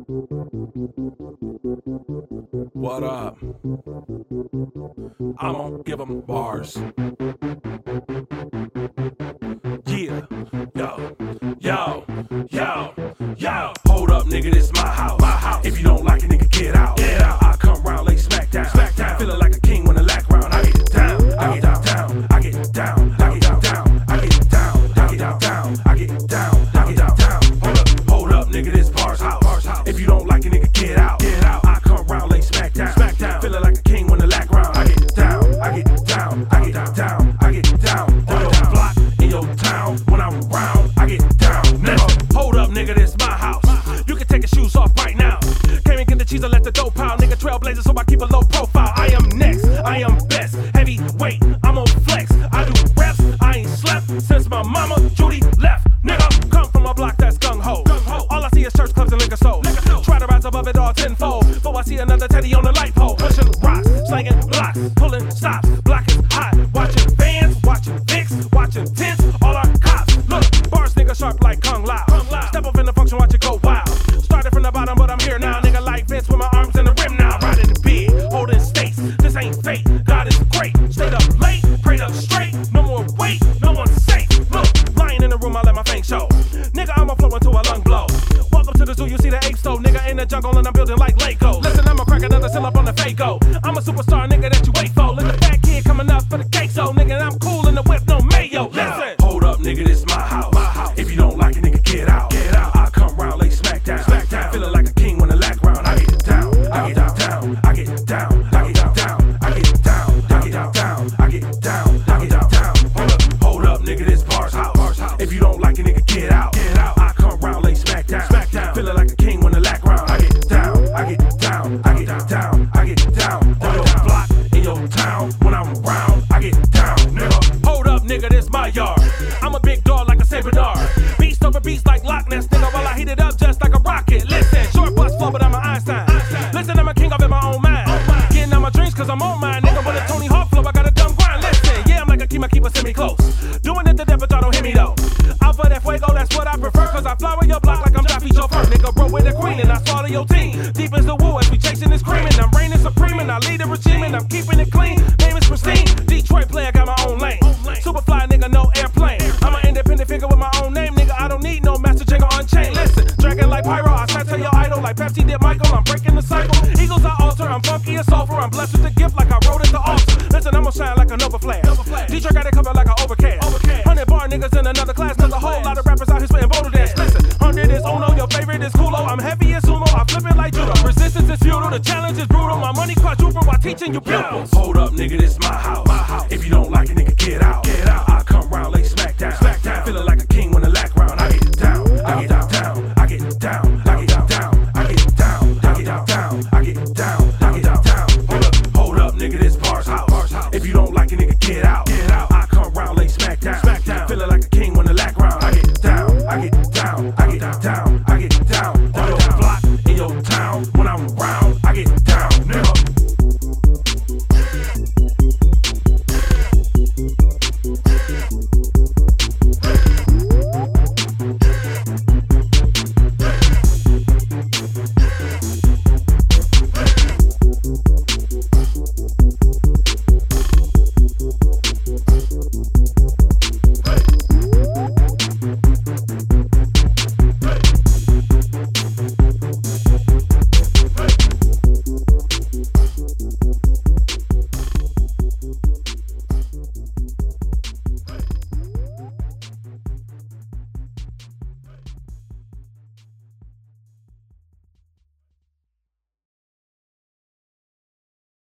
What up? I'ma give them bars. Yeah, yo. Hold up, nigga, this my house. If you don't like it, nigga, get out. I come round, lay smack down. Feeling like a king when the lack round. I get down, I get down, I get down, I get down, I get down, I get down, I get down, I get down. Hold up, nigga, this bars house. If you don't like it, nigga, get out. I come round, lay smack down. Feeling like a king when the lack round. I get down, I get down, I get down, I get down. On your block, in your town, when I'm around, I get down. Nigga, hold up, nigga, this my house. You can take your shoes off right now. Came and get the cheese and let the dough pile. Nigga, trailblazer, so I keep a low profile. I am next, I am best. Heavyweight, I'm on flex. I do reps, I ain't slept since my mama Judy left. Nigga, come from a block that's gung-ho. All I see is church clubs and liquor stores. Try to rise above it all tenfold. But I see another teddy on the light pole. Pushing rocks, slanging blocks, pulling stops. Block is hot. Watching vans, watching Vicks, watching tents. All our cops. Look, bars nigga sharp like Kung Lao. Step up in the function, watch it go wild. Started from the bottom, but I'm here now. Nigga like Vince with my arms in the rim now. Riding the big, holding states. This ain't fate. God is great. Stayed up late, prayed up straight. No more wait, no one's safe. Look, lying in the room, I let my fang show. Nigga, I'ma flow into a lung blow. Welcome to the zoo, you see the ape stove. Nigga in the jungle and I'm building like Lego. Listen, I'ma crack another seal up on the Fago. I'm a superstar, nigga, that you wait for. Look, the fat kid coming up for the cake, so nigga, I'm cool in the whip, no mayo. Listen, hold up, nigga, this my house. If you don't like it, nigga, get out. I come round, lay smack down. Feeling like a king when the lack round. I get down, I get down, I get down, I get down, I get down, I get down, I get down, I get down. Hold up, nigga, this bars house. If you don't like it, nigga, get out. I come round, lay smack down. Feeling like a king when the lack round. I get down, I get down, I get down, I get down. On your block, in your town, when I'm around, I get down, nigga. Hold up, nigga, this my yard. I'm a big dog like a Saint Bernard. Beast over beast like Loch Ness, nigga, while I heat it up just like a rocket. Listen, short bus flow, but I'm an Einstein. Listen, I'm a king up in my own mind. Getting out my dreams cause I'm on mine. Nigga, with a Tony Hawk flow, I got a dumb grind. Listen, yeah, I'm like a keeper semi-close. Doing it to death, but y'all don't hear me though. Alpha that fuego, that's what I prefer. Cause I flower your block like I'm Joffy chauffeur. Nigga, bro with the queen and I swallow your team. Deep as the woo as we chasing this cream. And I'm reigning supreme and I lead the regime. And I'm keeping it clean, name is pristine. Detroit player, got my own lane. Superfly, nigga, no airplane. I'm an independent figure with my own name. Nigga, I don't need no Master Jagger on chain. Listen, dragon like Pyro, I to your idol like Pepsi did Michael. I'm breaking the cycle. Eagles I alter, I'm funky as sulfur. I'm blessed with the gift like I wrote it to altar. Listen, I'ma shine like a Nova Flash. Detroit got it covered like an overcast. 100 bar niggas in another class. Cause a whole lot of rappers out here spitting boulder dance. Listen, 100 is Uno, your favorite is Kulo. I'm heavy as sumo, I flip it like judo. Resistance is futile, the challenge is brutal. My money quadruple while teaching you pupils. Hold up, nigga, this my house. If you don't like it, nigga, get out.